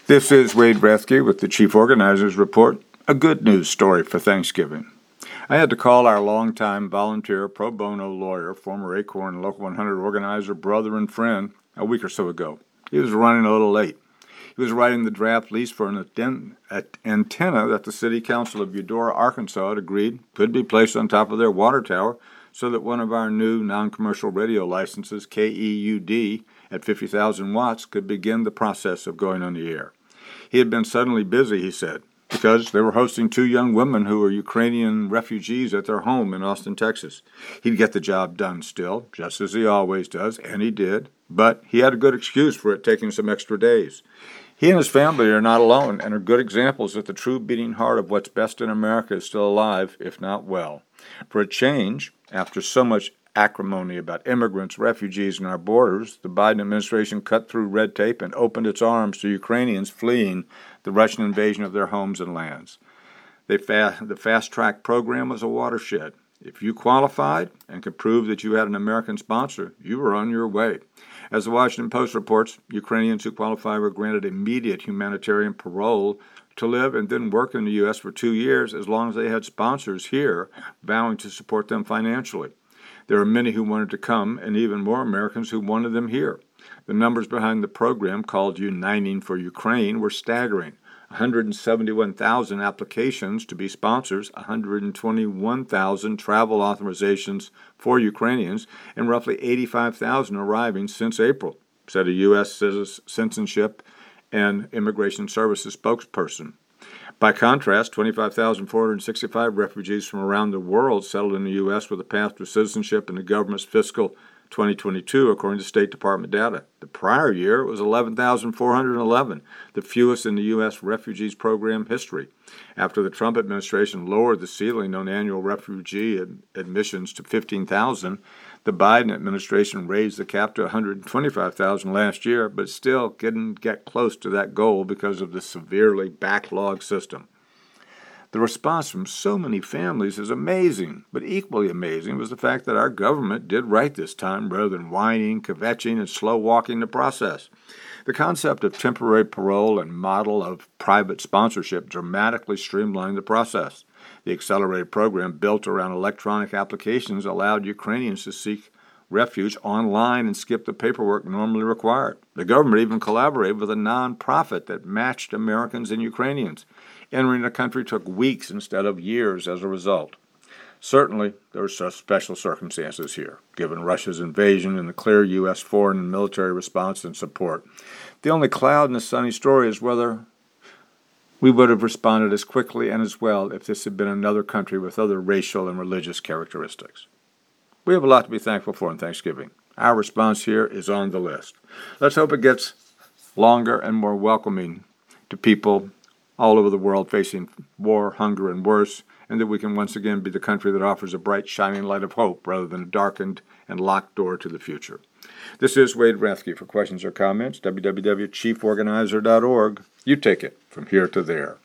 This is Wade Rethke with the Chief Organizers Report, a good news story for Thanksgiving. I had to call our longtime volunteer pro bono lawyer, former Acorn Local 100 organizer, brother, and friend a week or so ago. He was running a little late. He was writing the draft lease for an antenna that the City Council of Eudora, Arkansas had agreed could be placed on top of their water tower so that one of our new non-commercial radio licenses, KEUD, at 50,000 watts, could begin the process of going on the air. He had been suddenly busy, he said, because they were hosting two young women who were Ukrainian refugees at their home in Austin, Texas. He'd get the job done still, just as he always does, and he did, but he had a good excuse for it taking some extra days. He and his family are not alone and are good examples that the true beating heart of what's best in America is still alive, if not well. For a change, after so much acrimony about immigrants, refugees, and our borders, the Biden administration cut through red tape and opened its arms to Ukrainians fleeing the Russian invasion of their homes and lands. The fast-track program was a watershed. If you qualified and could prove that you had an American sponsor, you were on your way. As the Washington Post reports, Ukrainians who qualify were granted immediate humanitarian parole to live and then work in the U.S. for 2 years as long as they had sponsors here vowing to support them financially. There are many who wanted to come, and even more Americans who wanted them here. The numbers behind the program, called Uniting for Ukraine, were staggering. 171,000 applications to be sponsors, 121,000 travel authorizations for Ukrainians, and roughly 85,000 arriving since April, said a U.S. Citizenship and Immigration Services spokesperson. By contrast, 25,465 refugees from around the world settled in the U.S. with a path to citizenship in the government's fiscal 2022, according to State Department data. The prior year, it was 11,411, the fewest in the U.S. refugees program history. After the Trump administration lowered the ceiling on annual refugee admissions to 15,000, the Biden administration raised the cap to 125,000 last year, but still didn't get close to that goal because of the severely backlogged system. The response from so many families is amazing, but equally amazing was the fact that our government did right this time rather than whining, kvetching, and slow-walking the process. The concept of temporary parole and model of private sponsorship dramatically streamlined the process. The accelerated program, built around electronic applications, allowed Ukrainians to seek refuge online and skip the paperwork normally required. The government even collaborated with a nonprofit that matched Americans and Ukrainians. Entering the country took weeks instead of years as a result. Certainly, there are such special circumstances here, given Russia's invasion and the clear U.S. foreign and military response and support. The only cloud in the sunny story is whether we would have responded as quickly and as well if this had been another country with other racial and religious characteristics. We have a lot to be thankful for in Thanksgiving. Our response here is on the list. Let's hope it gets longer and more welcoming to people all over the world facing war, hunger, and worse, and that we can once again be the country that offers a bright, shining light of hope rather than a darkened and locked door to the future. This is Wade Rethke. For questions or comments, www.chieforganizer.org. You take it from here to there.